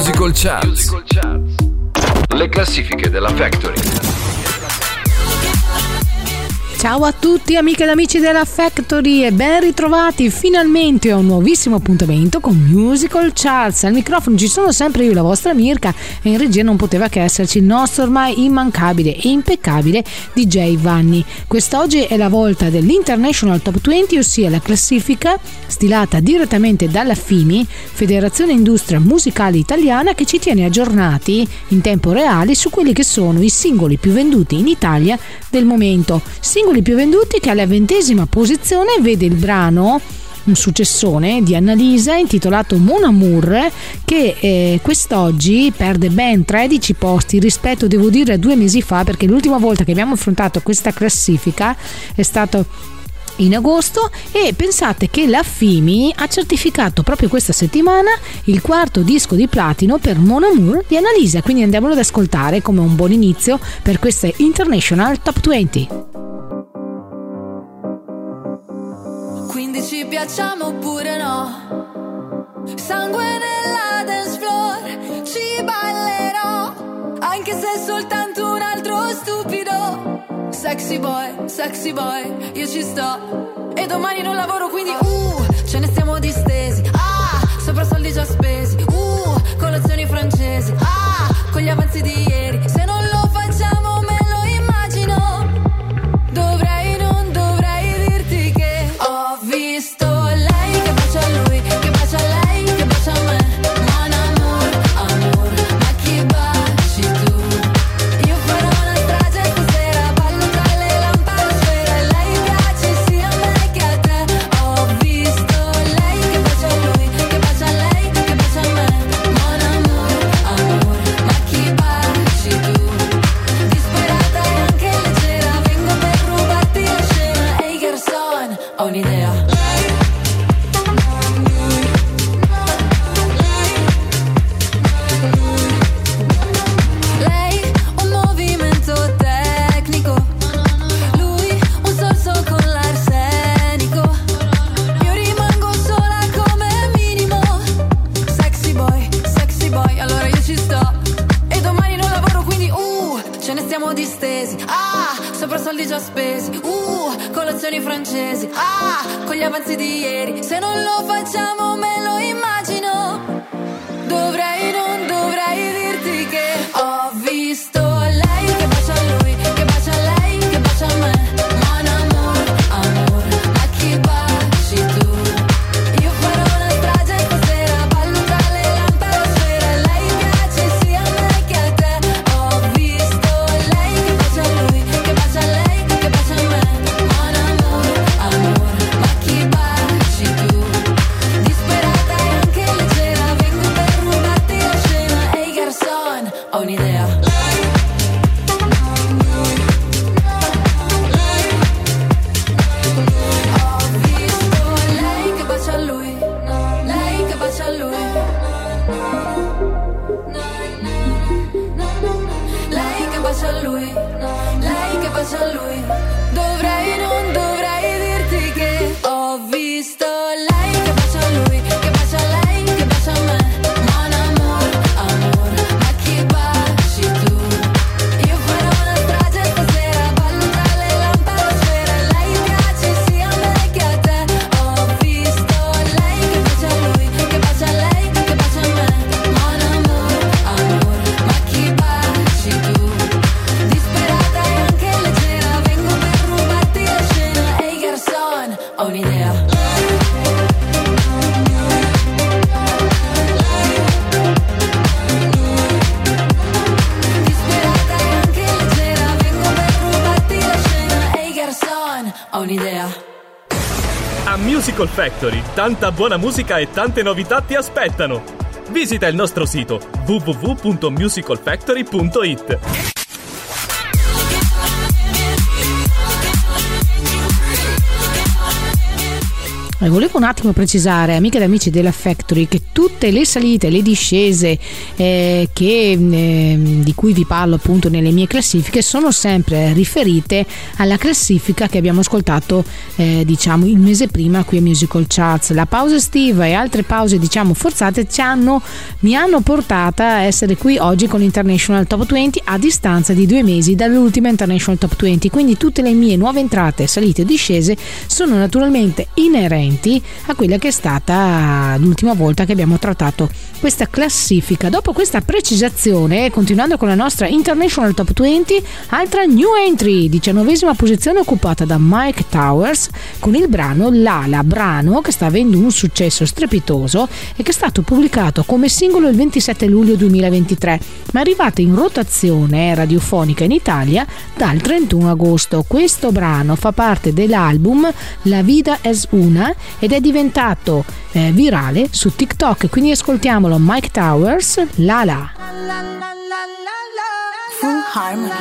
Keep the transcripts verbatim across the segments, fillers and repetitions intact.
Musical Charts. Le classifiche della Factory. Ciao a tutti amiche ed amici della Factory e ben ritrovati finalmente a un nuovissimo appuntamento con Musical Charts. Al microfono ci sono sempre io, la vostra Mirka, e in regia non poteva che esserci il nostro ormai immancabile e impeccabile D J Vanni. Quest'oggi è la volta dell'International Top venti, ossia la classifica stilata direttamente dalla F I M I, Federazione Industria Musicale Italiana, che ci tiene aggiornati in tempo reale su quelli che sono i singoli più venduti in Italia del momento. Singoli più venduti che alla ventesima posizione vede il brano, un successone di Annalisa intitolato Mon Amour, che eh, quest'oggi perde ben tredici posti rispetto, devo dire, a due mesi fa, perché l'ultima volta che abbiamo affrontato questa classifica è stato in agosto, e pensate che la F I M I ha certificato proprio questa settimana il quarto disco di platino per Mon Amour di Annalisa, quindi andiamolo ad ascoltare come un buon inizio per questa International Top venti. Quindi ci piacciamo oppure no? Sangue nella dance floor, ci ballerò, anche se è soltanto un altro stupido. Sexy boy, sexy boy, io ci sto. E domani non lavoro, quindi uh, ce ne stiamo distesi. Ah, sopra soldi già spesi. Uh, colazioni francesi. Ah, con gli avanzi di ieri. Se non lo facciamo me lo immagino. Dovrei, non dovrei dirti che ho visto lei che bacia a lui, che bacia a lei, che bacia a me. Mon amour, amour, ma chi baci tu? Io farò una strage stasera, ballo tra le lampadosfere. Lei piace sia a me che a te. Ho visto lei che bacia a lui, che bacia a lei, che bacia a me. Mon amour, amour, ma chi baci tu? Disperata e anche leggera, vengo per rubarti la scena. Ehi garçon, ho un'idea. Lei un movimento tecnico, lui un sorso con l'arsenico. Io rimango sola come minimo. Sexy boy, sexy boy, allora io ci sto. E domani non lavoro, quindi uh, ce ne stiamo distesi. Ah, sopra soldi già spesi. Uh, colazioni francesi. Ah, con gli avanzi di ieri. Se non lo facciamo me lo immagino. Dovrei, non dovrei dirti che ho visto lei che bacia a lui, che bacia a lei, che bacia a me. Mon amour, amour, ma chi baci tu? Io farò una strage stasera, ballo tra le lampadosfere. Lei piace sia a me che a te. Ho visto lei che bacia a lui, che bacia a lei, che bacia a me. Mon amour, amour, ma chi baci tu? Disperata e anche leggera, vengo per rubarti la scena. Ehi garçon, ho un'idea. Ho visto lei che bacia a lui, lei che bacia a lui. Lei che bacia a lui, lei che bacia a lui. Dovrei, non dovrei dirti che ho visto lei che bacia a lui, che bacia a lei, che bacia a me. Mon amour, amour, ma chi baci tu? Io farò una strage stasera, ballo tra le lampadosfere. Lei piace sia a me che a te. Ho visto lei che bacia a lui, che bacia a lei, che bacia a me. Mon amour, amour, ma chi baci tu? Disperata e anche leggera, vengo per rubarti la scena. Ehi garçon, ho un'idea. Disperata e anche leggera, vengo per rubarti la scena. Ehi garçon, ho un'idea. A Musical Factory, tanta buona musica e tante novità ti aspettano. Visita il nostro sito w w w punto musical factory punto i t. Volevo un attimo precisare, amiche ed amici della Factory, che tutte le salite, le discese eh, che, eh, di cui vi parlo appunto nelle mie classifiche sono sempre riferite alla classifica che abbiamo ascoltato eh, diciamo il mese prima qui a Musical Charts. La pausa estiva e altre pause diciamo forzate ci hanno, mi hanno portata a essere qui oggi con l'International Top venti a distanza di due mesi dall'ultima International Top venti, quindi tutte le mie nuove entrate, salite e discese sono naturalmente inerenti a quella che è stata l'ultima volta che abbiamo trattato questa classifica. Dopo questa precisazione, continuando con la nostra International Top venti, altra new entry, diciannovesima posizione occupata da Myke Towers con il brano Lala, brano che sta avendo un successo strepitoso e che è stato pubblicato come singolo il ventisette luglio duemilaventitré, ma è arrivato in rotazione radiofonica in Italia dal trentuno agosto. Questo brano fa parte dell'album La Vida es Una ed è diventato eh, virale su TikTok, quindi ascoltiamolo. Myke Towers, Lala. Full Harmony.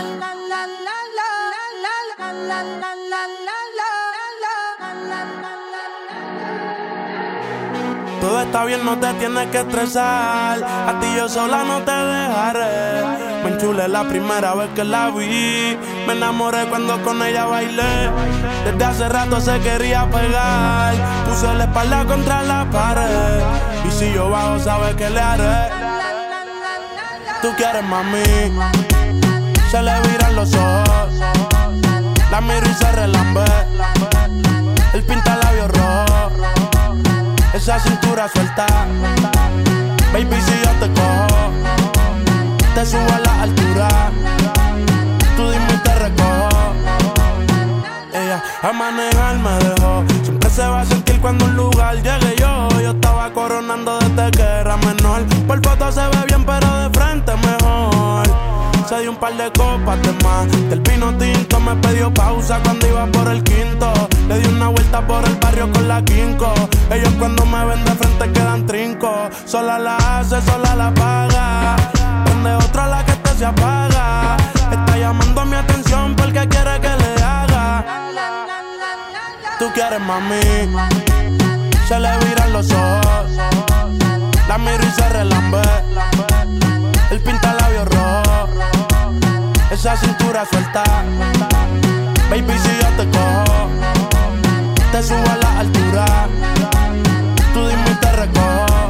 Todo está bien, no te tienes que estresar. A ti yo sola no te dejaré. Me enchulé la primera vez que la vi. Me enamoré cuando con ella bailé. Desde hace rato se quería pegar. Puse la espalda contra la pared. Y si yo bajo, sabes que le haré. Tú quieres, mami. Se le viran los ojos. La miro y se relambe. Él pinta labios rojos. Esa cintura suelta. Baby, si yo te cojo, te subo a la altura. Tú dime y te recojo. Ella a manejar me dejó. Siempre se va a sentir cuando un lugar llegue yo. Yo estaba coronando desde que era menor. Por foto se ve bien pero de frente mejor. Se dio un par de copas de más. Del vino tinto me pidió pausa cuando iba por el quinto. Le di una vuelta por el barrio con la quinco. Ellos cuando me ven de frente quedan trinco. Sola la hace, sola la paga. Donde otra la que este se apaga. Está llamando mi atención porque quiere que le haga. Tú quieres, mami. Se le viran los ojos. La miro y se relambe. Él pinta labios rojos. Esa cintura suelta. Baby, si yo te cojo, te subo a la altura. Tú dime y te recojo.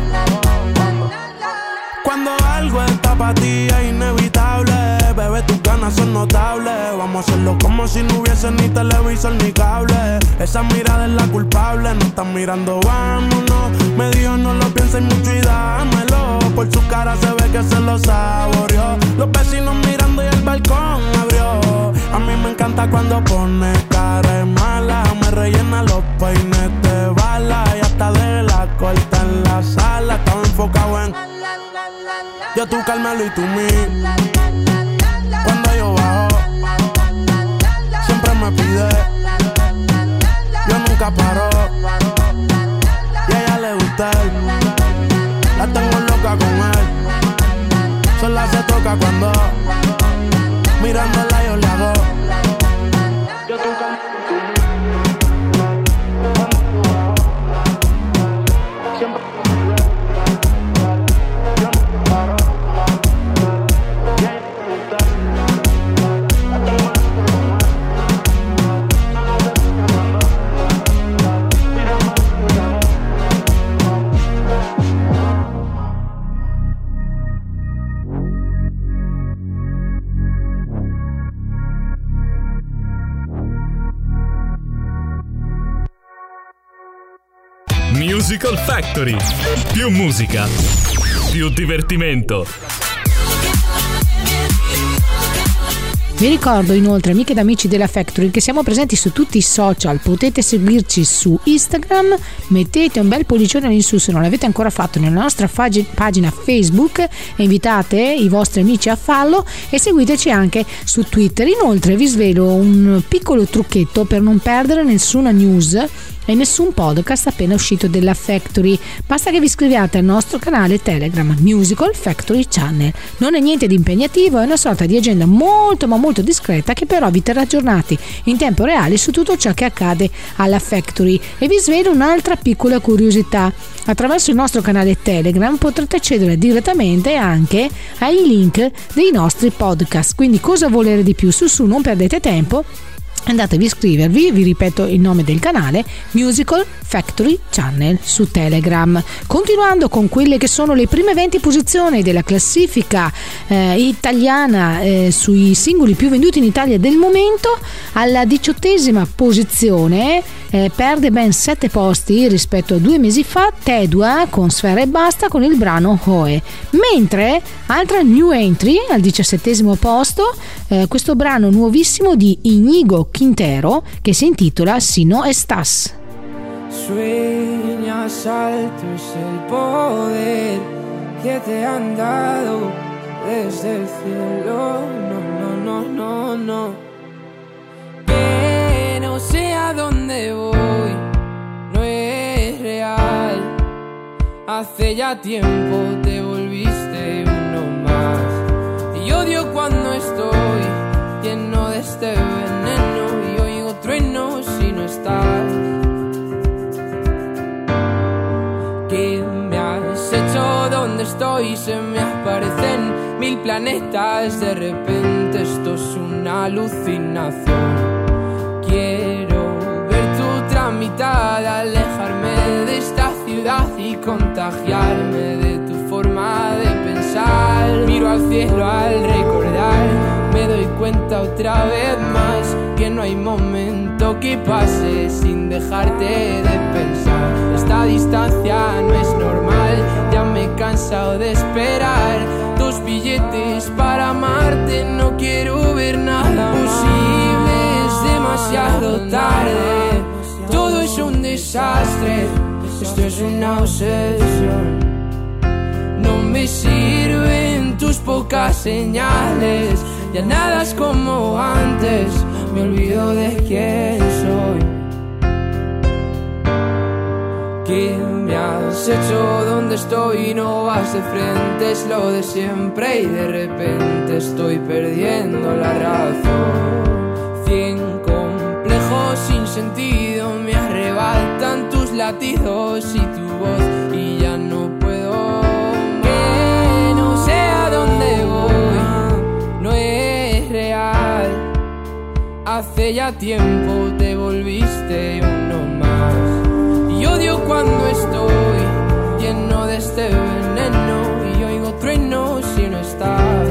Cuando algo está para ti es inevitable. Bebé, tus ganas son notables. Vamos a hacerlo como si no hubiese ni televisor ni cable. Esa mirada es la culpable. No están mirando, vámonos. Me dijo no lo pienses mucho y dámelo. Por su cara se ve que se lo saboreó. Los vecinos mirando y el balcón abrió. A mí me encanta cuando pone cara de mala. Me rellena los peines de bala. Y hasta de la corta en la sala. Estaba enfocado en yo, tú, Carmelo y tú, mí. Cuando yo bajo siempre me pide. Yo nunca paro. Y a ella le gusta él. La tengo loca con él. Sola se toca cuando mirándola yo le hago. Yo tú, Carmelo y tú, mí. Siempre Musical Factory. Più musica, più divertimento. Vi ricordo inoltre, amiche ed amici della Factory, che siamo presenti su tutti i social. Potete seguirci su Instagram, mettete un bel pollicione in su se non l'avete ancora fatto nella nostra fag- pagina Facebook e invitate i vostri amici a farlo, e seguiteci anche su Twitter. Inoltre vi svelo un piccolo trucchetto per non perdere nessuna news e nessun podcast appena uscito della Factory. Basta che vi iscriviate al nostro canale Telegram Musical Factory Channel. Non è niente di impegnativo, è una sorta di agenda molto ma molto discreta che però vi terrà aggiornati in tempo reale su tutto ciò che accade alla Factory. E vi svelo un'altra piccola curiosità: attraverso il nostro canale Telegram potrete accedere direttamente anche ai link dei nostri podcast, quindi cosa volere di più? Su su, non perdete tempo, andatevi a iscrivervi, vi ripeto il nome del canale, Musical Factory Channel su Telegram. Continuando con quelle che sono le prime venti posizioni della classifica eh, italiana eh, sui singoli più venduti in Italia del momento, alla diciottesima posizione eh, perde ben sette posti rispetto a due mesi fa Tedua con Sfera e Basta con il brano Hoe, mentre altra new entry al diciassettesimo posto, eh, questo brano nuovissimo di Íñigo Quintero che si intitola Si no estás. Sueñas alto es el poder que te han dado desde el cielo. No, no, no, no, no. Que no sé a dónde voy, no es real. Hace ya tiempo te volviste uno más. Y odio cuando estoy lleno de este veneno y oigo truenos si no estás. ¿Qué me has hecho? ¿Dónde estoy? Se me aparecen mil planetas. De repente esto es una alucinación. Quiero ver tu tramitada, alejarme de esta ciudad y contagiarme de tu forma de pensar. Miro al cielo al recordar, me doy cuenta otra vez más que no hay momento que pase sin dejarte de pensar. Esta distancia no es normal, ya me he cansado de esperar. Dos billetes para amarte, no quiero ver nada posible, es demasiado tarde. Todo es un desastre, esto es una obsesión. No me sirven tus pocas señales, ya nada es como antes, me olvido de quién soy. ¿Qué me has hecho? ¿Dónde estoy? No vas de frente, es lo de siempre y de repente estoy perdiendo la razón. Cien complejos sin sentido me arrebatan tus latidos y tu voz y ya no puedo. Que no sé a dónde voy, no es real. Hace ya tiempo te volviste uno más. Y odio cuando estoy lleno de este veneno y oigo truenos si no estás.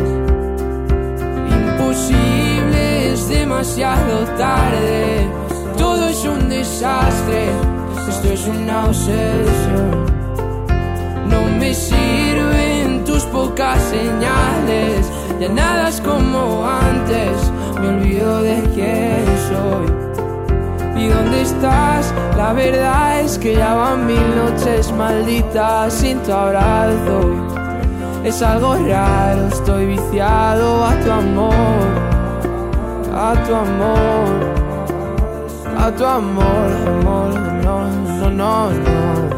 Imposible, es demasiado tarde. Todo es un desastre, esto es una obsesión. No me sirven tus pocas señales, ya nada es como antes, me olvido de quién soy. ¿Y dónde estás? La verdad es que ya van mil noches malditas sin tu abrazo. Es algo raro, estoy viciado a tu amor, a tu amor, a tu amor, amor, no, no, no, no.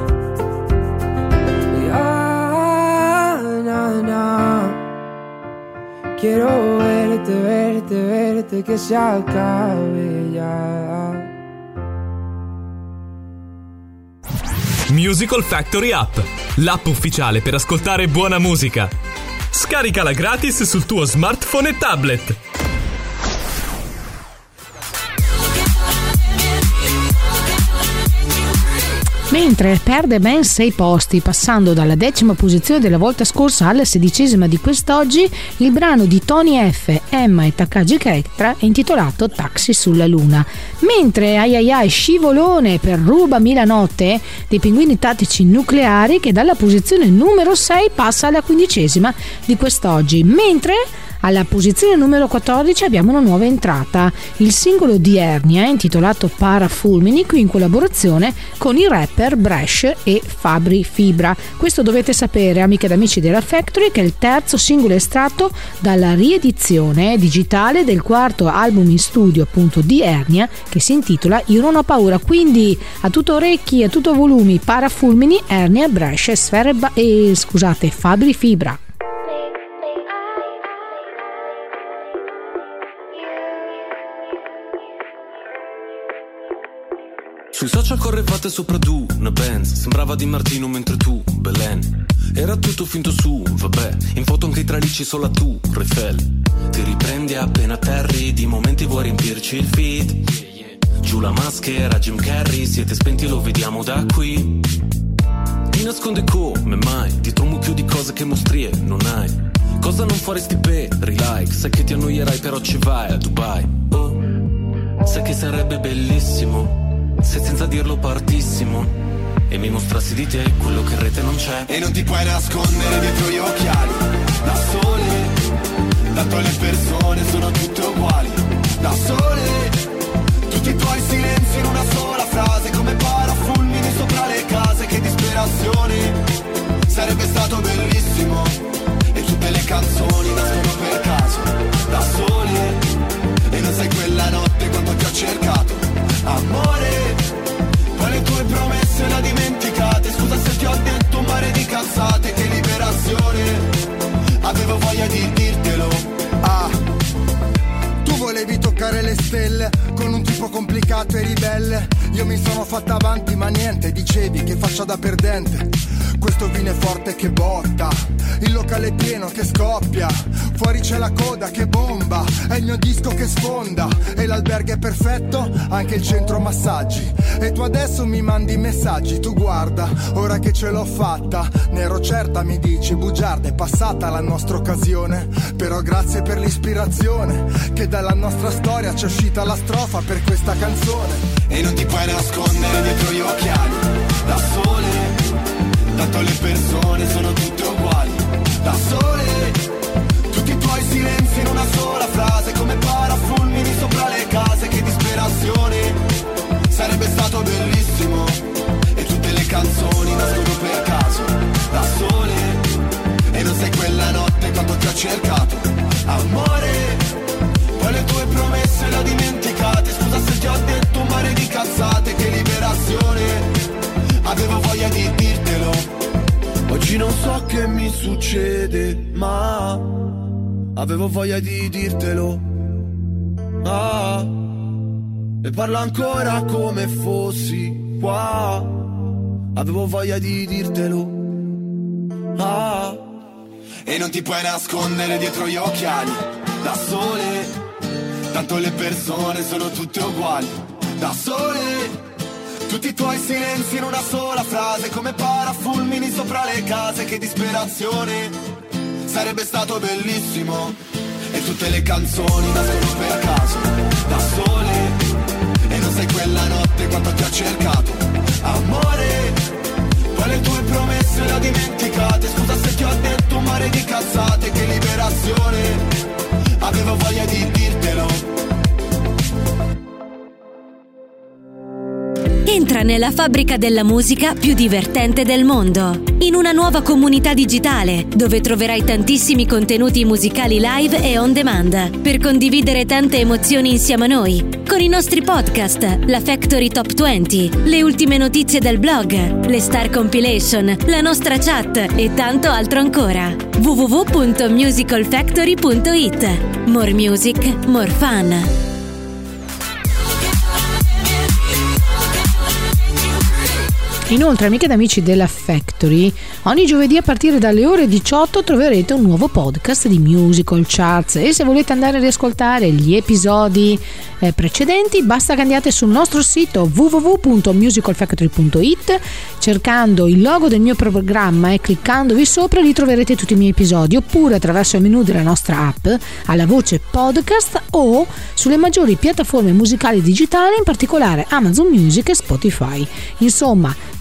Ya, na, na. Quiero verte, verte, verte, que se acabe ya. Musical Factory App, l'app ufficiale per ascoltare buona musica. Scaricala gratis sul tuo smartphone e tablet. Mentre perde ben sei posti, passando dalla decima posizione della volta scorsa alla sedicesima di quest'oggi, il brano di Tony F, Emma e Takagi Ketra intitolato Taxi sulla Luna. Mentre ai ai ai scivolone per Rubami la notte dei Pinguini Tattici Nucleari, che dalla posizione numero sei passa alla quindicesima di quest'oggi. Mentre Alla posizione numero quattordici abbiamo una nuova entrata, il singolo di Ernia intitolato Parafulmini, qui in collaborazione con i rapper Bresh e Fabri Fibra. Questo dovete sapere, amiche ed amici della Factory, che è il terzo singolo estratto dalla riedizione digitale del quarto album in studio appunto di Ernia, che si intitola Io non ho paura. Quindi a tutto orecchi, a tutto volumi, Parafulmini, Ernia, Bresh e Sfere ba- e scusate Fabri Fibra. Sui social correvate sopra tu, una Benz, sembrava Di Martino mentre tu, Belen. Era tutto finto su, vabbè, in foto anche i tralicci solo a tu, Refel. Ti riprendi appena atterri, di momenti vuoi riempirci il feed. Giù la maschera, Jim Carrey, siete spenti, lo vediamo da qui. Ti nasconde come mai, dietro un mucchio di cose che mostrie non hai. Cosa non faresti per like, sai che ti annoierai però ci vai a Dubai. Oh, sai che sarebbe bellissimo se senza dirlo partissimo e mi mostrassi di te quello che in rete non c'è. E non ti puoi nascondere dietro gli occhiali, da sole, tanto le persone sono tutte uguali. Da sole, tutti i tuoi silenzi in una sola frase, come parafulmini sopra le case. Che disperazione, sarebbe stato bellissimo. E tutte le canzoni nascono per caso, da sole. E non sai quella notte quando ti ho cercato, amore, poi le tue promesse le dimenticate. Scusa se ti ho detto un mare di cazzate. Che liberazione, avevo voglia di dirtelo. Ah, tu volevi toccare le stelle con un tipo complicato e ribelle. Io mi sono fatta avanti ma niente, dicevi che faccia da perdente. Questo vino è forte che botta, il locale è pieno che scoppia, fuori c'è la coda che bomba, è il mio disco che sfonda. E l'albergo è perfetto, anche il centro massaggi. E tu adesso mi mandi messaggi, tu guarda, ora che ce l'ho fatta, ne ero certa mi dici, bugiarda è passata la nostra occasione. Però grazie per l'ispirazione, che dalla nostra storia c'è uscita la strofa per questa canzone. E non ti puoi nascondere dietro gli occhiali, da sole, tanto le persone sono tutte uguali. Da sole, tutti i tuoi silenzi in una sola frase, come parafulmini sopra le case. Che disperazione, sarebbe stato bellissimo. E tutte le canzoni nascono per caso, da sole. E non sai quella notte quando ti ho cercato, amore, poi le tue promesse le ho dimenticate. Scusa se ti ho detto un mare di cazzate. Che liberazione, avevo voglia di dirtelo. Oggi non so che mi succede, ma avevo voglia di dirtelo. Ah, e parlo ancora come fossi qua. Avevo voglia di dirtelo. Ah, e non ti puoi nascondere dietro gli occhiali, da sole, tanto le persone sono tutte uguali. Da sole, tutti i tuoi silenzi in una sola frase, come parafulmini sopra le case. Che disperazione, sarebbe stato bellissimo. E tutte le canzoni nascono per caso, da sole. E non sai quella notte quando ti ho cercato, amore, poi le tue promesse le ho dimenticate. Scusa se ti ho detto un mare di cazzate. Che liberazione, avevo voglia di dirtelo. Entra nella fabbrica della musica più divertente del mondo, in una nuova comunità digitale dove troverai tantissimi contenuti musicali live e on demand per condividere tante emozioni insieme a noi, con i nostri podcast, la Factory Top venti, le ultime notizie del blog, le Star Compilation, la nostra chat e tanto altro ancora. w w w punto musical factory punto i t. More music, more fun. Inoltre, amiche ed amici della Factory, ogni giovedì a partire dalle ore diciotto troverete un nuovo podcast di Musical Charts, e se volete andare a riascoltare gli episodi eh, precedenti basta che andiate sul nostro sito w w w punto musical factory punto i t, cercando il logo del mio programma e cliccandovi sopra li troverete tutti i miei episodi, oppure attraverso il menu della nostra app alla voce podcast o sulle maggiori piattaforme musicali digitali, in particolare Amazon Music e Spotify. Insomma,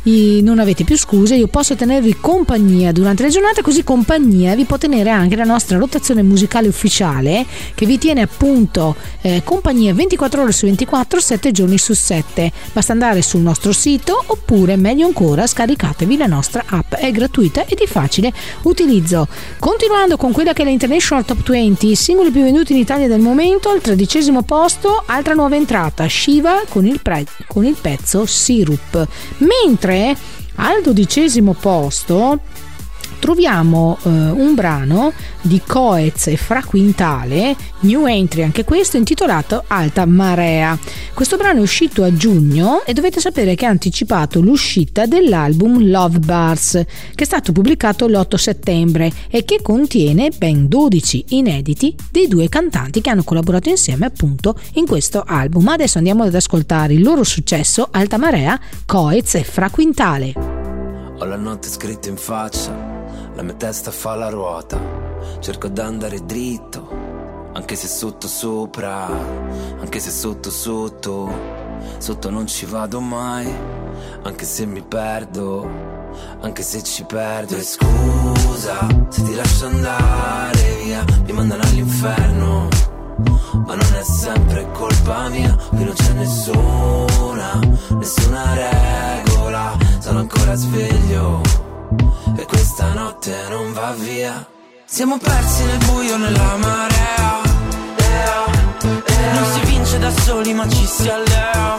non avete più scuse, io posso tenervi compagnia durante le giornate, così compagnia vi può tenere anche la nostra rotazione musicale ufficiale, che vi tiene appunto eh, compagnia ventiquattro ore su ventiquattro, sette giorni su sette. Basta andare sul nostro sito, oppure meglio ancora scaricatevi la nostra app, è gratuita e di facile utilizzo. Continuando con quella che è l'International Top venti, singoli più venduti in Italia del momento, al tredicesimo posto altra nuova entrata, Shiva con il, pre- con il pezzo Syrup, mentre al dodicesimo posto troviamo eh, un brano di Coez e Fra Quintale, new entry anche questo, intitolato Alta Marea. Questo brano è uscito a giugno e dovete sapere che ha anticipato l'uscita dell'album Love Bars, che è stato pubblicato l'otto settembre e che contiene ben dodici inediti dei due cantanti che hanno collaborato insieme appunto in questo album. Adesso andiamo ad ascoltare il loro successo, Alta Marea, Coez e Fra Quintale. Ho la notte scritta in faccia, la mia testa fa la ruota, cerco d'andare dritto, anche se sotto sopra, anche se sotto sotto, sotto non ci vado mai, anche se mi perdo, anche se ci perdo. E scusa se ti lascio andare via, mi mandano all'inferno, ma non è sempre colpa mia, qui non c'è nessuna, nessuna regola, sono ancora sveglio e questa notte non va via. Siamo persi nel buio, nella marea, non si vince da soli ma ci si allea,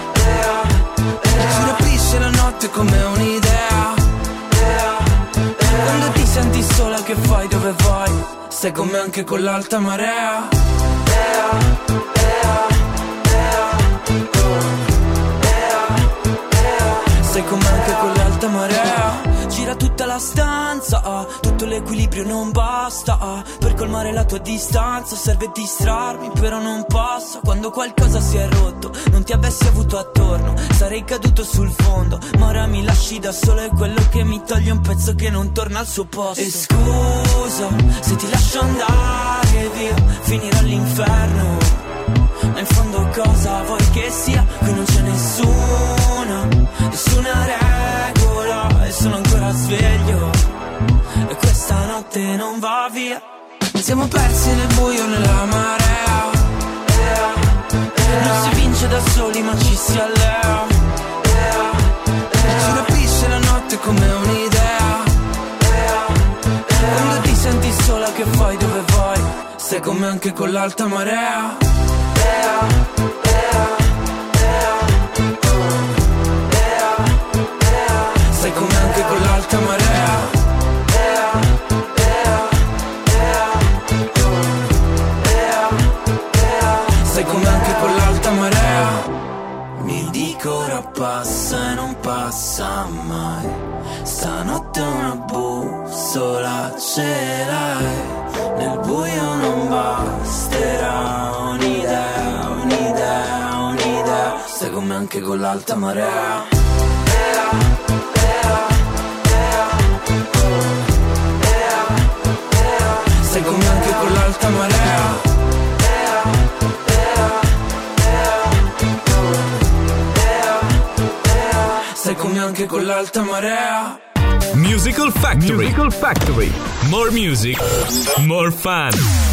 ci rapisce la notte come un'idea, quando ti senti sola che fai, dove vai? Stai con me anche con l'alta marea. Stai con me anche con l'alta marea. Gira tutta la stanza, ah, tutto l'equilibrio non basta, ah, per colmare la tua distanza serve distrarmi, però non passa. Quando qualcosa si è rotto, non ti avessi avuto attorno, sarei caduto sul fondo, ma ora mi lasci da solo, è quello che mi toglie un pezzo che non torna al suo posto. E scusa se ti lascio andare via, finirò all'inferno, ma in fondo cosa vuoi che sia? Qui non c'è nessuna, nessuna regola, e sono ancora sveglio e questa notte non va via. Siamo persi nel buio, nella marea, non si vince da soli ma ci si allea, ci rapisce la notte come un'idea, quando ti senti sola che fai, dove vai? Stai con me anche con l'alta marea. Stai con me anche con l'alta marea. Stai con me anche con l'alta marea. Mi dico ora passa e non passa mai, stanotte una bussola ce l'hai, nel buio non basterà un'idea, un'idea, un'idea. Stai con me anche con l'alta marea. Stai con me anche con l'alta marea. Stai con me anche con l'alta marea. Musical Factory. Musical Factory. More music, more fun.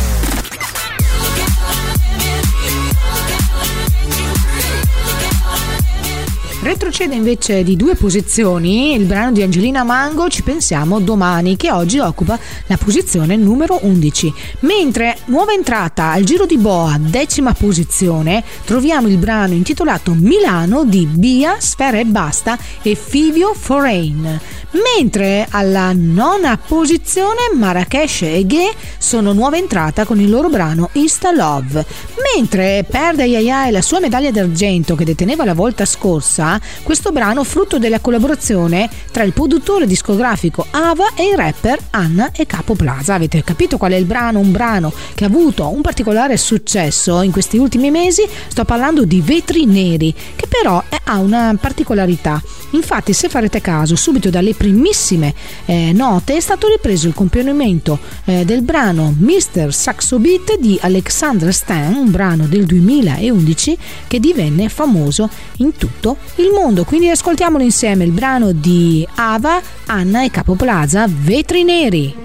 Retrocede invece di due posizioni il brano di Angelina Mango, Ci pensiamo domani, che oggi occupa la posizione numero undici. Mentre nuova entrata al Giro di Boa, decima posizione, troviamo il brano intitolato Milano di Bia, Sfera e Basta e Fivio Foreign. Mentre alla nona posizione Marrakesh e Ghe sono nuova entrata con il loro brano Insta Love. Mentre perde Yaya e la sua medaglia d'argento che deteneva la volta scorsa, questo brano frutto della collaborazione tra il produttore discografico Ava e il rapper Anna e Capo Plaza. Avete capito qual è il brano? Un brano che ha avuto un particolare successo in questi ultimi mesi. Sto parlando di Vetri Neri, che però ha una particolarità. Infatti, se farete caso, subito dalle primissime eh, note è stato ripreso il componimento eh, del brano mister Saxo Beat di Alexandra Stan, un brano del duemilaundici che divenne famoso in tutto il mondo. Quindi ascoltiamolo insieme, il brano di Ava, Anna e Capo Plaza, Vetri Neri.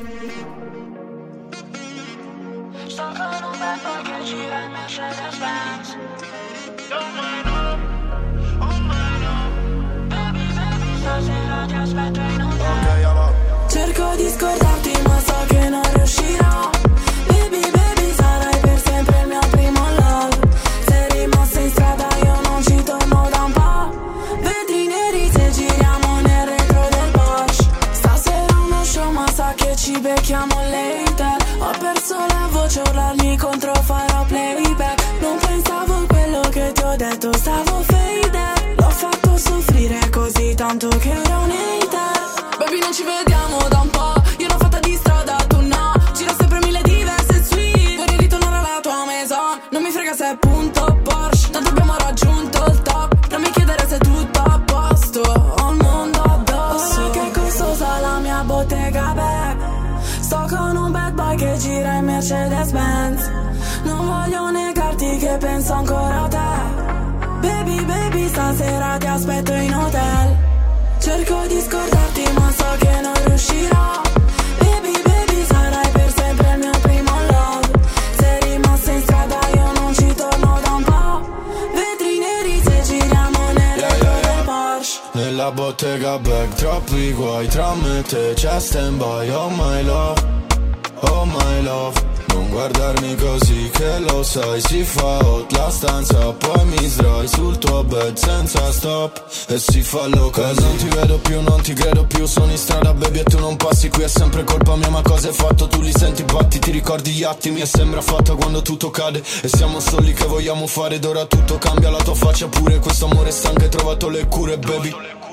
Cerco di scordarti ma so che non riuscirò. Baby, baby, sarai per sempre il mio primo love. Sei rimasta in strada, io non ci torno da un po'. Vetri neri se giriamo nel retro del Porsche. Stasera uno show ma sa che ci becchiamo later. Ho perso la voce, urlarmi contro farò playback. Non pensavo a quello che ti ho detto, stavo faded. L'ho fatto soffrire così tanto che ero un hater. Baby non ci vediamo da un po', io l'ho fatta di strada, tu no. Gira sempre mille diverse suite, vorrei ritornare alla tua maison. Non mi frega se è punto Porsche, tanto abbiamo raggiunto il top. Non mi chiedere se è tutto a posto, ho il mondo addosso. Ora che è costosa la mia bottega bag. Sto con un bad boy che gira in Mercedes Benz. Non voglio negarti che penso ancora a te. Baby, baby, stasera ti aspetto in hotel. Cerco di scordarti ma so che non riuscirò. Baby, baby, sarai per sempre il mio primo love. Sei rimasta in strada, io non ci torno da un po'. Vetri neri se giriamo nel retro yeah, yeah, yeah. del Porsche. Nella bottega bag, troppi guai, tra me e te c'è stand by. Oh my love, oh my love. Non guardarmi così che lo sai, si fa hot la stanza, poi mi sdrai sul tuo bed senza stop e si fa loca. E non ti vedo più, non ti credo più, sono in strada baby e tu non passi, qui è sempre colpa mia, ma cosa hai fatto? Tu li senti batti, ti ricordi gli attimi e sembra fatta quando tutto cade e siamo soli che vogliamo fare ed ora tutto cambia, la tua faccia pure, questo amore stanco hai trovato le cure baby.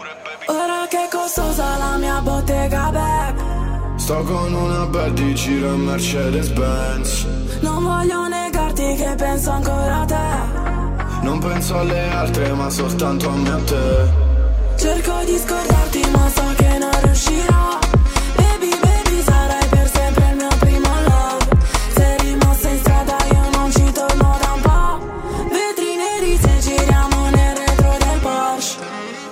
Ora che è costosa la mia bottega bag. Sto con una bad di giro in Mercedes Benz. Non voglio negarti che penso ancora a te. Non penso alle altre ma soltanto a me e a te. Cerco di scordarti ma so che non riuscirò. Baby, baby, sarai per sempre il mio primo love. Sei rimasta in strada, io non ci torno da un po'. Vetri neri se giriamo nel retro del Porsche.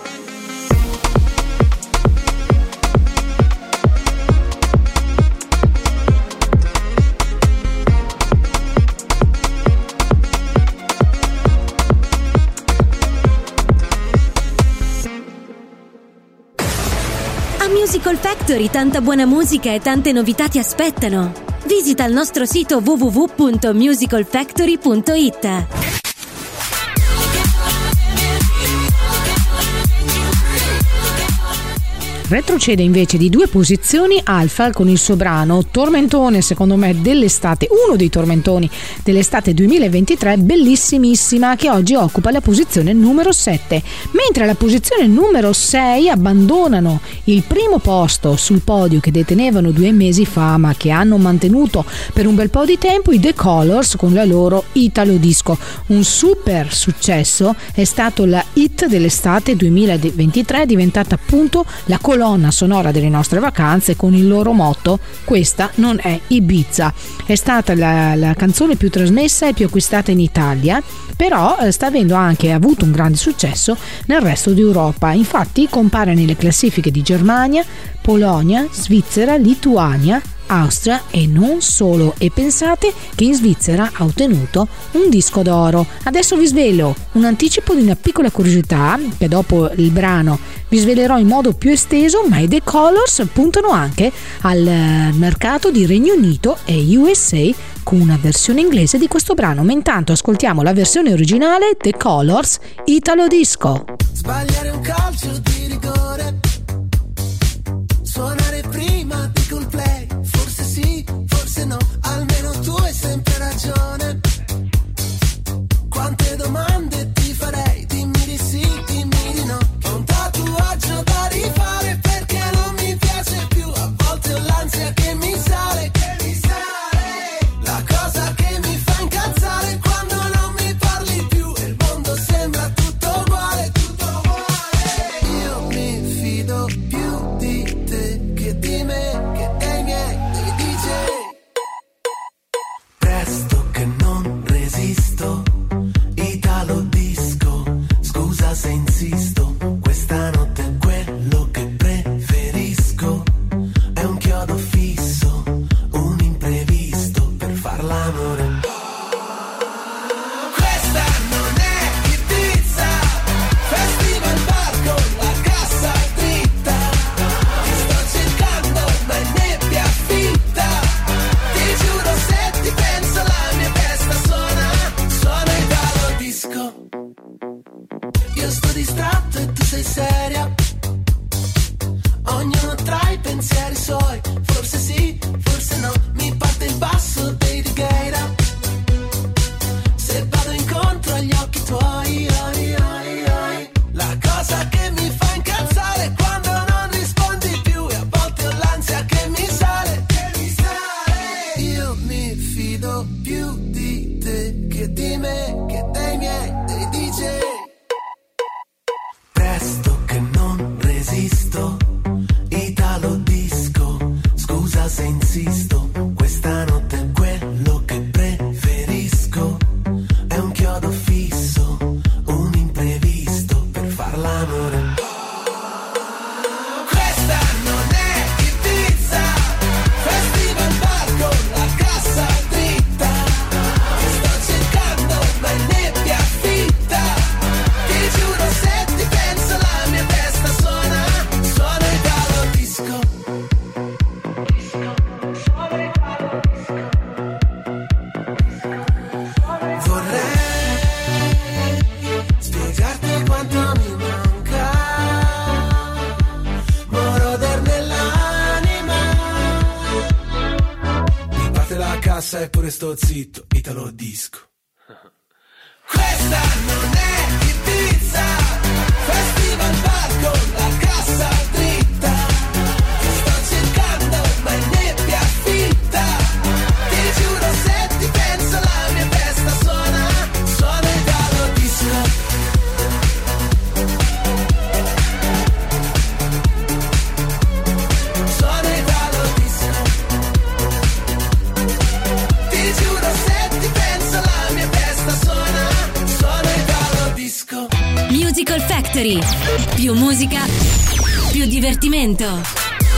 Musical Factory, tanta buona musica e tante novità ti aspettano. Visita il nostro sito w w w punto musical factory punto i t. Retrocede invece di due posizioni Alpha con il suo brano tormentone, secondo me dell'estate, uno dei tormentoni dell'estate duemilaventitré, bellissimissima, che oggi occupa la posizione numero sette, mentre alla posizione numero sei abbandonano il primo posto sul podio che detenevano due mesi fa ma che hanno mantenuto per un bel po' di tempo i The Colors con la loro Italo Disco. Un super successo, è stato la hit dell'estate duemilaventitré, è diventata appunto la colonna colonna sonora delle nostre vacanze con il loro motto "Questa non è Ibiza". È stata la, la canzone più trasmessa e più acquistata in Italia, però eh, sta avendo anche avuto un grande successo nel resto d'Europa. Infatti compare nelle classifiche di Germania, Polonia, Svizzera, Lituania, Austria e non solo, e pensate che in Svizzera ha ottenuto un disco d'oro. Adesso vi svelo un anticipo di una piccola curiosità che dopo il brano vi svelerò in modo più esteso, ma i The Colors puntano anche al mercato di Regno Unito e U S A con una versione inglese di questo brano, ma intanto ascoltiamo la versione originale The Colors Italo Disco. Sbagliare un calcio di rigore, suonare prima di Coldplay, forse sì, forse no, almeno tu hai sempre ragione. Quante domande ti farei, dimmi di sì, dimmi di no. Ho un tatuaggio da rifare perché non mi piace più, a volte ho l'ansia che mi sale, che mi sale. La cosa che mi fa incazzare quando non mi parli più e il mondo sembra tutto uguale, tutto uguale. Io mi fido più di passa e pure sto zitto, Italo disco. Questa non è Ibiza, festival bar con la cassa dritta. Ti sto cercando ma è nebbia fitta. Ti giuro se ti penso la mia testa suona, suona Italo disco. Suona Italo disco. Ti giuro se ti penso la mia testa suona, suona Italo disco. Musical Factory. Più musica, più divertimento.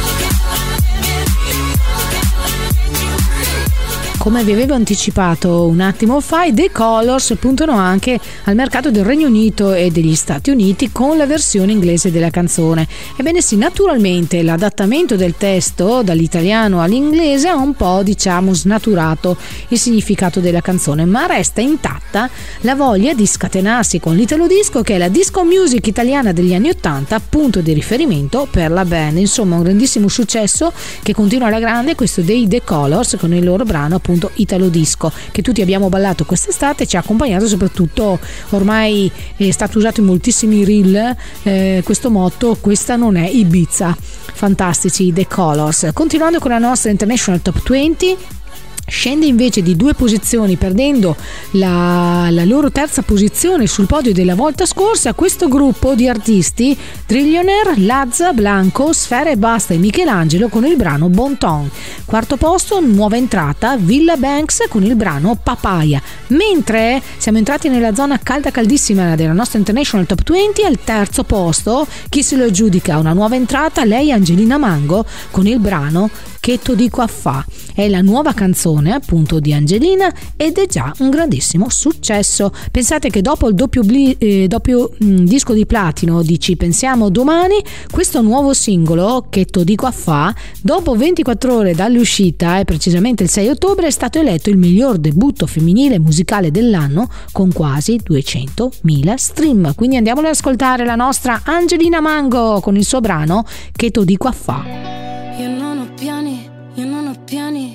Come vi avevo anticipato un attimo fa, i The Colors puntano anche al mercato del Regno Unito e degli Stati Uniti con la versione inglese della canzone. Ebbene sì, naturalmente l'adattamento del testo dall'italiano all'inglese ha un po', diciamo, snaturato il significato della canzone, ma resta intatta la voglia di scatenarsi con l'Italo disco, che è la disco music italiana degli anni ottanta, punto di riferimento per la band. Insomma, un grandissimo successo che continua alla grande, questo dei The Colors con il loro brano appunto Italo disco, che tutti abbiamo ballato quest'estate, ci ha accompagnato soprattutto, ormai è stato usato in moltissimi reel eh, questo motto: questa non è Ibiza. Fantastici The Colors. Continuando con la nostra International Top venti, scende invece di due posizioni, perdendo la, la loro terza posizione sul podio della volta scorsa, questo gruppo di artisti: Trillionaire, Lazza, Blanco, Sfera Ebbasta e Michelangelo con il brano Bon Ton. Quarto posto, nuova entrata, Villa Banks con il brano Papaya. Mentre siamo entrati nella zona calda caldissima della nostra International Top venti, al terzo posto, chi se lo aggiudica? Una nuova entrata, lei Angelina Mango con il brano Che to dico a fa. È la nuova canzone appunto di Angelina ed è già un grandissimo successo. Pensate che dopo il doppio, bli, eh, doppio mh, disco di platino di Ci pensiamo domani, questo nuovo singolo Che to dico a fa, dopo ventiquattro ore dall'uscita, e precisamente il sei ottobre, è stato eletto il miglior debutto femminile musicale dell'anno con quasi duecentomila stream. Quindi andiamolo ad ascoltare la nostra Angelina Mango con il suo brano Che to dico a fa. Io non ho piani, io non ho piani,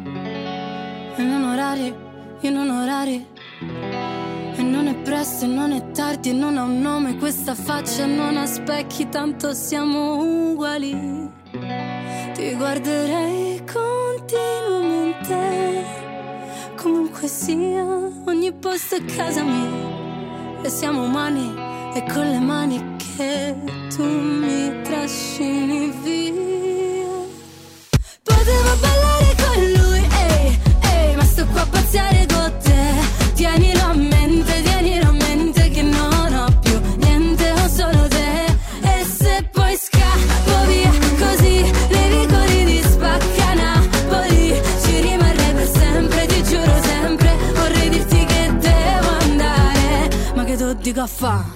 e non orari, io non orari, e non è presto e non è tardi e non ha un nome questa faccia, non ha specchi, tanto siamo uguali. Ti guarderei continuamente, comunque sia, ogni posto è casa mia, e siamo umani e con le mani che tu mi trascini via. Potevo ballare con lui, ehi, ehi, ma sto qua a pazziare con te. Tienilo a mente, tienilo a mente che non ho più niente, ho solo te. E se poi scappo via così, nei vicoli di Spacca Napoli, ci rimarrei per sempre, ti giuro sempre. Vorrei dirti che devo andare, ma che tu dico a fa'?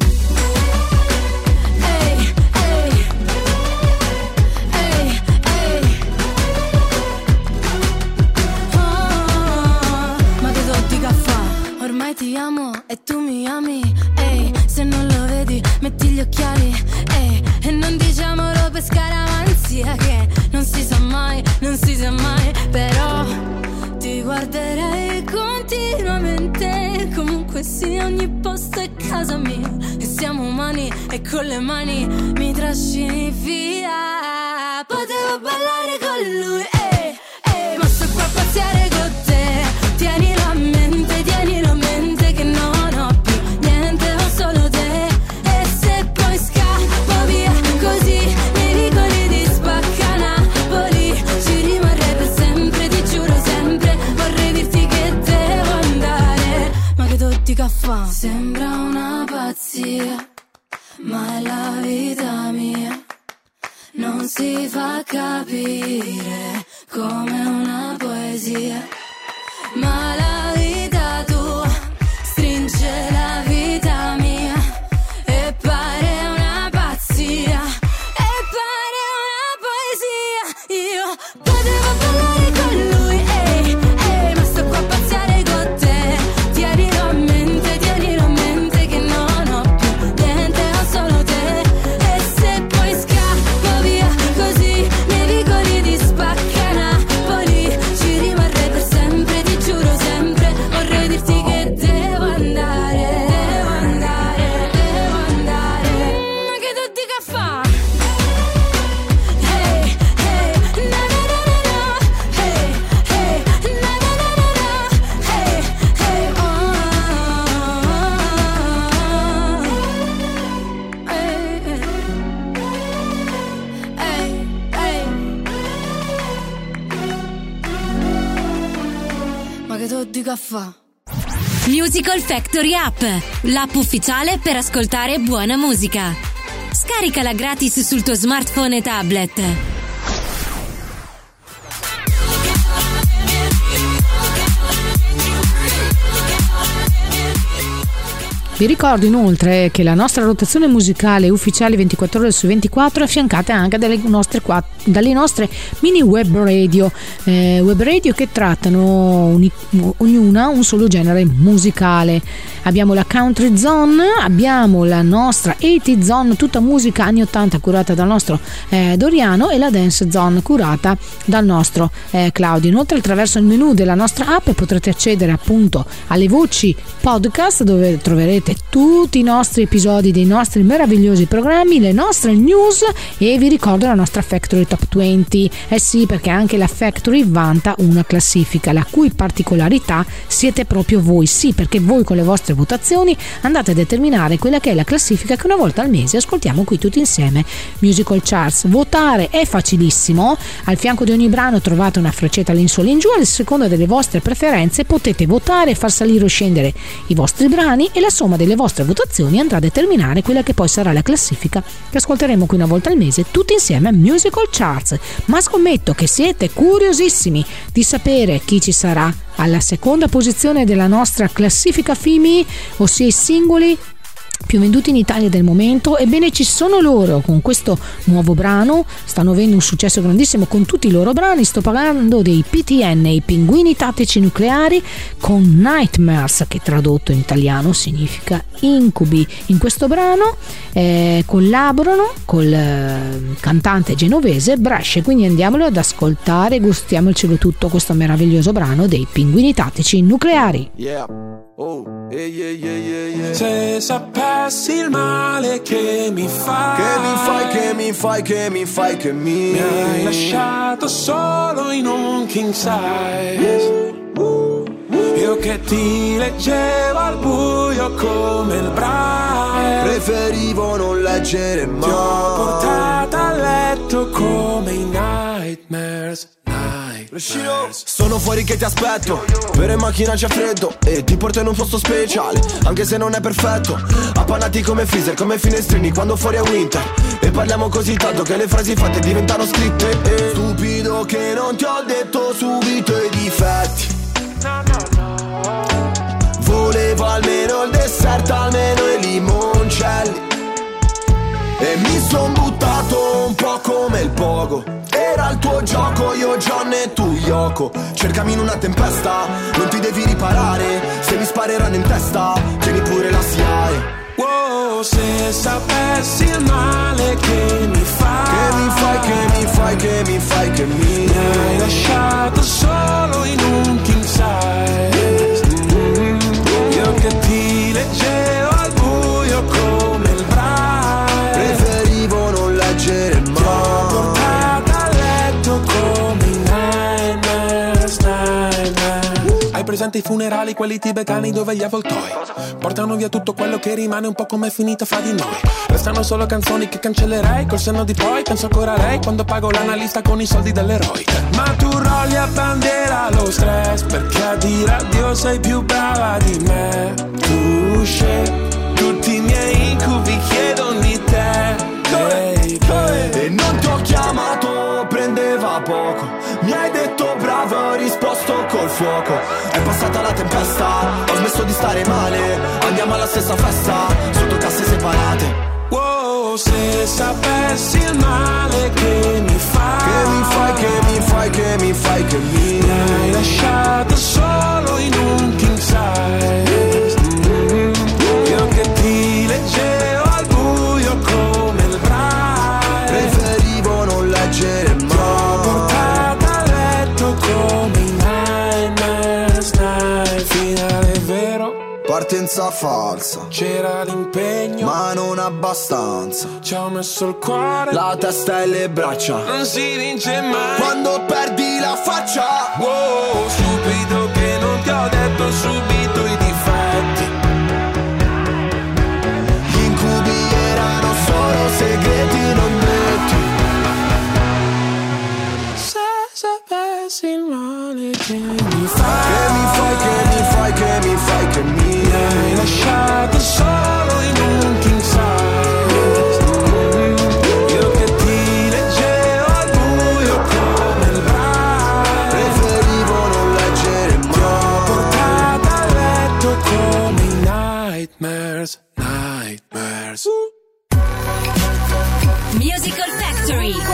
Ormai ti amo e tu mi ami, ehi, se non lo vedi metti gli occhiali, ehi, e non diciamolo per scaramanzia che non si sa mai, non si sa mai, però ti guarderei continuamente, comunque sia, ogni posto è casa mia, e siamo umani e con le mani mi trascini via. Potevo ballare con lui, ehi, ehi, ma sto qua a pazziare con te. Tienilo a mente, tienilo a mente che non ho più niente, ho solo te. E se poi scappo via così, nei vicoli di Spacca Napoli, ci rimarrei per sempre, ti giuro sempre. Vorrei dirti che devo andare, ma che tu dica fa'? Sembra una pazzia, ma è la vita mia. Non si fa capire come una poesia, ma la vita tua stringe la vita mia e pare una pazzia, e pare una poesia. Io potevo ballare con lui, ehi, ehi, ma sto qua a pazziare con te. Tienilo a mente, tienilo a mente che non ho più niente, ho solo te. E se poi scappo via così, nei vicoli di Spacca Napoli, ci rimarrei per sempre. di caffè. Musical Factory App, l'app ufficiale per ascoltare buona musica. Scaricala gratis sul tuo smartphone e tablet. Vi ricordo inoltre che la nostra rotazione musicale ufficiale ventiquattro ore su ventiquattro è affiancata anche dalle nostre, dalle nostre mini web radio, eh, web radio che trattano uni, ognuna un solo genere musicale. Abbiamo la Country Zone, abbiamo la nostra ottanta Zone, tutta musica anni ottanta curata dal nostro eh, Doriano, e la Dance Zone curata dal nostro eh, Claudio. Inoltre attraverso il menu della nostra app potrete accedere appunto alle voci podcast, dove troverete tutti i nostri episodi dei nostri meravigliosi programmi, le nostre news, e vi ricordo la nostra Factory Top venti. Eh sì, perché anche la Factory vanta una classifica la cui particolarità siete proprio voi. Sì, perché voi con le vostre votazioni andate a determinare quella che è la classifica che una volta al mese ascoltiamo qui tutti insieme. Musical Charts. Votare è facilissimo, al fianco di ogni brano trovate una freccetta all'insù e in giù, a seconda delle vostre preferenze potete votare e far salire o scendere i vostri brani, e la somma delle vostre votazioni andrà a determinare quella che poi sarà la classifica che ascolteremo qui una volta al mese tutti insieme a Musical Charts. Ma scommetto che siete curiosissimi di sapere chi ci sarà alla seconda posizione della nostra classifica F I M I, ossia i singoli più venduti in Italia del momento. Ebbene, ci sono loro con questo nuovo brano, stanno avendo un successo grandissimo con tutti i loro brani. Sto parlando dei P T N, i Pinguini Tattici Nucleari, con Nightmares, che tradotto in italiano significa incubi. In questo brano eh, collaborano col eh, cantante genovese Brescia, quindi andiamolo ad ascoltare, gustiamocelo tutto questo meraviglioso brano dei Pinguini Tattici Nucleari. Yeah. Oh, yeah, yeah, yeah, yeah, yeah. Se sapessi il male che mi fai, che mi fai, che mi fai, che mi fai, che mi, mi hai lasciato solo in un king size. uh, uh, uh. Io che ti leggevo al buio come il Braille, preferivo non leggere mai. Ti ho portata a letto come i Nightmares. Sono fuori che ti aspetto, per in macchina c'è freddo e ti porto in un posto speciale, anche se non è perfetto. Appannati come freezer, come finestrini quando fuori è winter, e parliamo così tanto che le frasi fatte diventano scritte. E stupido che non ti ho detto subito i difetti. Volevo almeno il dessert, almeno i limoncelli, e mi son buttato un po' come il pogo. Era il tuo gioco, io John e tu Yoko. Cercami in una tempesta, non ti devi riparare. Se mi spareranno in testa, tieni pure la S I A E. Wow, se sapessi il male che mi fai, che mi fai, che mi fai, che mi fai, che mi, mi hai lasciato solo in un king size. mm-hmm. Io che ti leggevo al buio come il Braille, preferivo non leggere mai. Ti ho portata a letto come i Nightmares, Nightmares. Hai presente i funerali, quelli tibetani dove gli avvoltoi portano via tutto quello che rimane, un po' come è finita fra di noi. Restano solo canzoni che cancellerei, col senno di poi penso ancora a lei quando pago l'analista con i soldi dell'eroe. Ma tu rolli a bandiera lo stress, perché a dire addio sei più brava di me. Tu scegli tutti i miei incubi, chiedono di te. Hey, e non ti ho chiamato, prendeva poco. Mi hai detto bravo, ho risposto col fuoco. È passata la tempesta, ho smesso di stare male. Andiamo alla stessa festa, sotto casse separate. Wow, se sapessi il male che mi fai, che mi fai, che mi fai, che mi fai, che mi, mi hai lasciato solo in un king size. mm-hmm. Io che ti leggevo al buio come il Braille, preferivo non leggere mai. Ti ho portata a letto come i Nightmares, Night. Finale vero, partenza falsa, c'era l'impegno ma non abbastanza. Ci ho messo il cuore, la testa e le braccia, non si vince mai quando perdi la faccia. Wow, stupido che non ti ho detto subito i difetti. Gli incubi erano solo segreti, non metti. Se sapessi il male che mi fai, che mi fai, che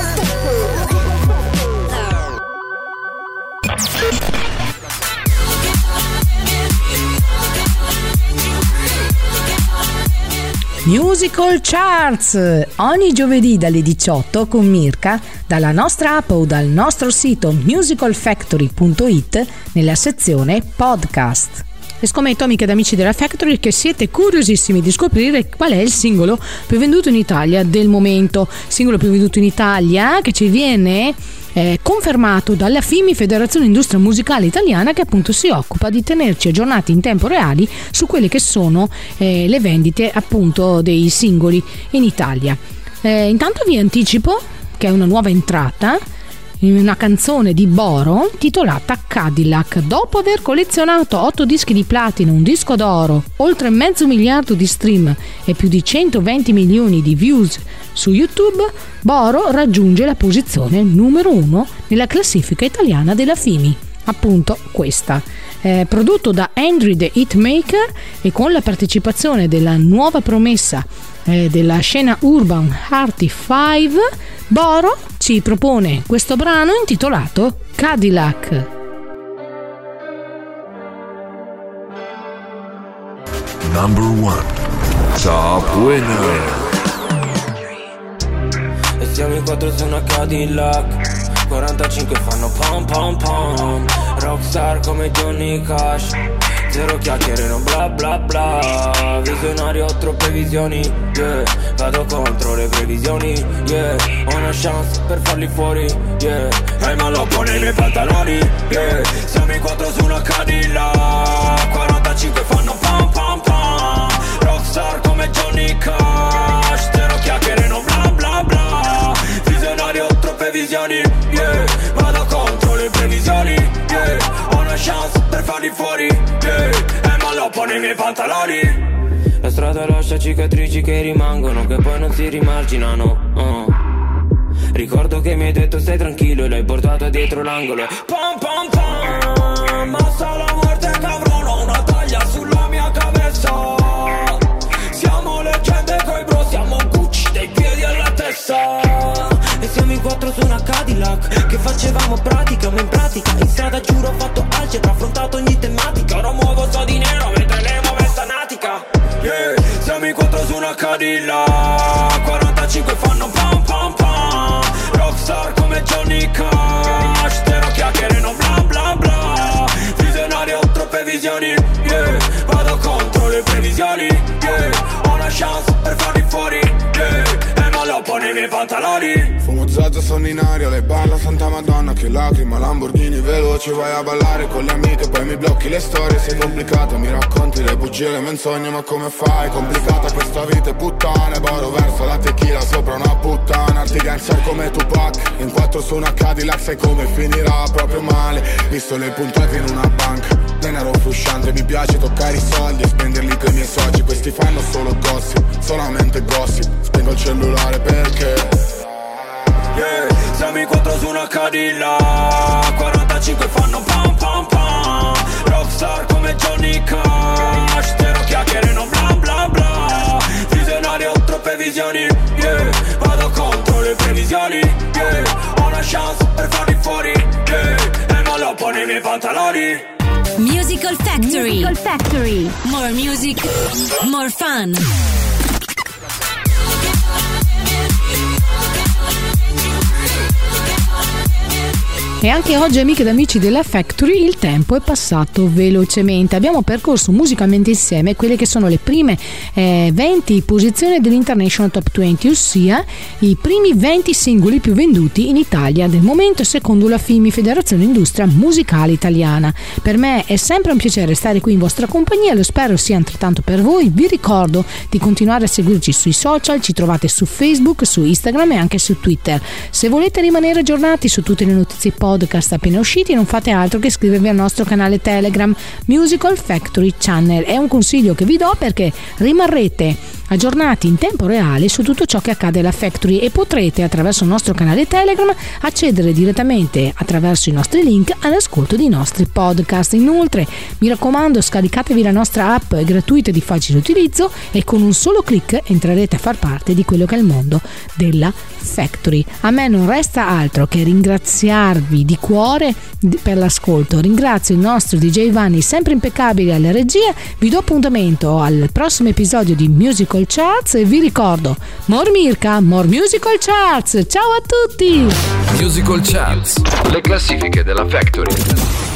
Musical Charts, ogni giovedì dalle diciotto con Mirka, dalla nostra app o dal nostro sito musical factory punto it nella sezione podcast. E scommetto, amiche ed amici della Factory, che siete curiosissimi di scoprire qual è il singolo più venduto in Italia del momento. Singolo più venduto in Italia che ci viene eh, confermato dalla F I M I, Federazione Industria Musicale Italiana, che appunto si occupa di tenerci aggiornati in tempo reali su quelle che sono eh, le vendite appunto dei singoli in Italia. Eh, intanto vi anticipo che è una nuova entrata in una canzone di Boro titolata Cadillac. Dopo aver collezionato otto dischi di platino, un disco d'oro, oltre mezzo miliardo di stream e più di centoventi milioni di views su YouTube, Boro raggiunge la posizione numero uno nella classifica italiana della F I M I. Appunto questa. Eh, prodotto da Andrew the Hitmaker e con la partecipazione della nuova promessa eh, della scena urban Artie cinque, Boro ci propone questo brano intitolato Cadillac. Number one, top winner. E siamo in quattro su una Cadillac, quarantacinque fanno pom pom pom. Rockstar come Johnny Cash, zero chiacchiere, no bla bla bla. Visionario, ho troppe visioni, yeah. Vado contro le previsioni, yeah. Ho una chance per farli fuori, yeah. E ma lo pone nei miei pantaloni, yeah. Siamo in quattro su una Cadillac, quarantacinque fanno pom pom pom. Rockstar come Johnny Cash, zero chiacchiere, no bla bla bla. Visionario, ho troppe visioni, yeah. Vado contro le previsioni, yeah. Ho una chance per farli fuori, yeah. E ma lo pone nei miei pantaloni. La strada lascia cicatrici che rimangono, che poi non si rimarginano, uh. Ricordo che mi hai detto stai tranquillo e l'hai portata dietro l'angolo. Pom pom pom, basta la morte che avrò una taglia sulla mia cabeza. Siamo leggende coi bro, siamo Gucci dai piedi alla testa. E siamo in quattro su una Cadillac, che facevamo pratica, ma in pratica in strada giuro ho fatto algebra, affrontato ogni tematica. Ora muovo so di nero mentre le muove sta natica, yeah. Siamo in quattro su una Cadillac, quarantacinque fanno pom pom pom. Rockstar come Johnny Cash, zero chiacchiere, no bla bla bla. Visionario, ho troppe visioni, yeah. Vado contro le previsioni, yeah. Ho una chance per farli fuori, yeah. E non lo pone nei miei pantaloni. Fumo zazza, sono in aria, lei parla Santa Madonna, che lacrima, Lamborghini veloci, vai a ballare con le amiche, poi mi blocchi le storie, sei complicata, mi racconti le bugie, le menzogne, ma come fai? Complicata questa vita, puttane, Boro verso la tequila, sopra una puttana, arti gangster come Tupac, in quattro su una Cadillac, sai come finirà proprio male, visto le puntate in una banca, denaro frusciante, mi piace toccare i soldi e spenderli con i miei soci, questi fanno solo gossip, solamente gossip, spengo il cellulare perché... Yeah, siamo in quattro su una Cadillac, quarantacinque fanno pom pom pom. Rockstar come Johnny Cash, zero chiacchiere, no bla bla bla. Visionario, ho troppe visioni, yeah. Vado contro le previsioni, yeah. Ho una chance per farli fuori, yeah. E non lo pone nei miei pantaloni. Musical Factory. Musical Factory. More music, more fun. E anche oggi, amiche ed amici della Factory, il tempo è passato velocemente. Abbiamo percorso musicalmente insieme quelle che sono le prime eh, venti posizioni dell'International Top venti, ossia i primi venti singoli più venduti in Italia del momento secondo la F I M I, Federazione Industria Musicale Italiana. Per me è sempre un piacere stare qui in vostra compagnia, lo spero sia altrettanto per voi. Vi ricordo di continuare a seguirci sui social, ci trovate su Facebook, su Instagram e anche su Twitter. Se volete rimanere aggiornati su tutte le notizie podcast appena usciti, non fate altro che iscrivervi al nostro canale Telegram Musical Factory Channel. È un consiglio che vi do perché rimarrete aggiornati in tempo reale su tutto ciò che accade alla Factory e potrete attraverso il nostro canale Telegram accedere direttamente attraverso i nostri link all'ascolto dei nostri podcast. Inoltre mi raccomando, scaricatevi la nostra app, è gratuita e di facile utilizzo e con un solo click entrerete a far parte di quello che è il mondo della Factory. A me non resta altro che ringraziarvi di cuore per l'ascolto. Ringrazio il nostro D J Vanni, sempre impeccabile alle regie. Vi do appuntamento al prossimo episodio di Musical Charts e vi ricordo more Mirka, more Musical Charts. Ciao a tutti. Musical Charts, le classifiche della Factory.